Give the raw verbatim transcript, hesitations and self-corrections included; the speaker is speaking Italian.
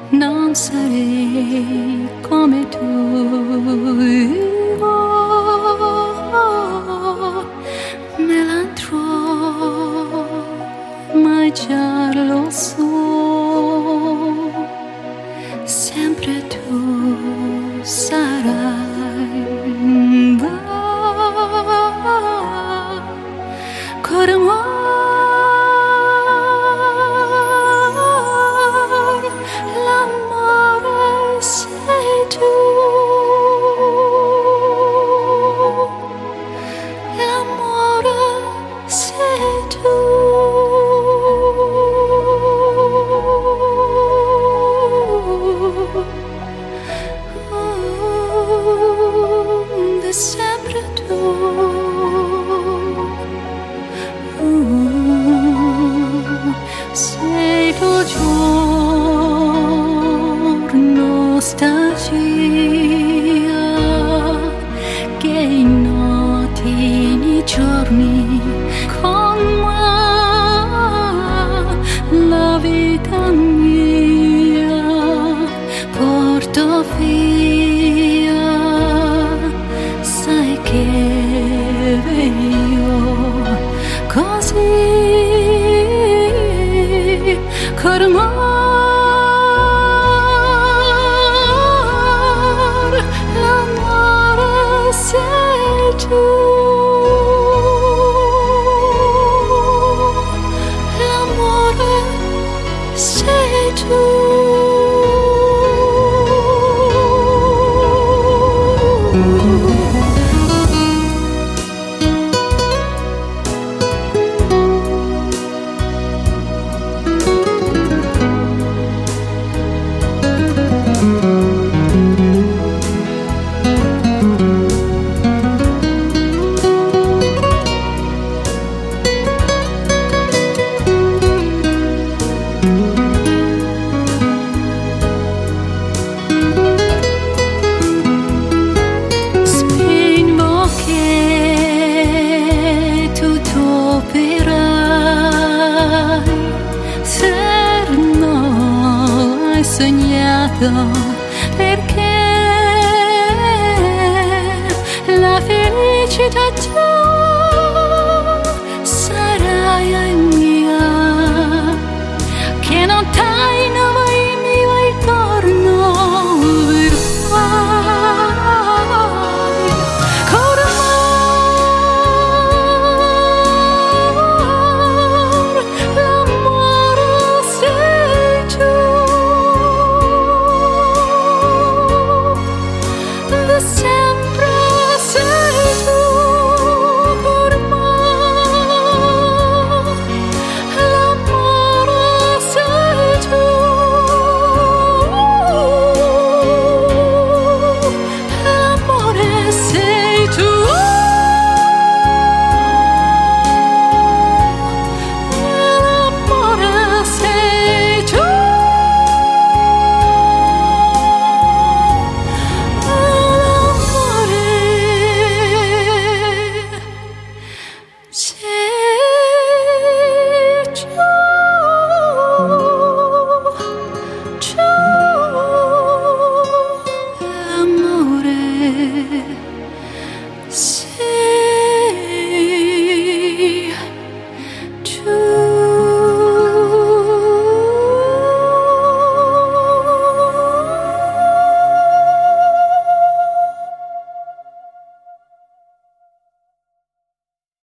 non sarei come tu. Oh, melandro, ma già lo so, sempre tu sarai. Coramor, l'amore sei tu, l'amore sei tu. Oh, è sempre tu. Sei tu giorno nostalgia che innoti nei giorni con me, la vita mia porto via, sai che io così. Coramor, l'amore sei tu, l'amore sei tu. Sognato perché la felicità tua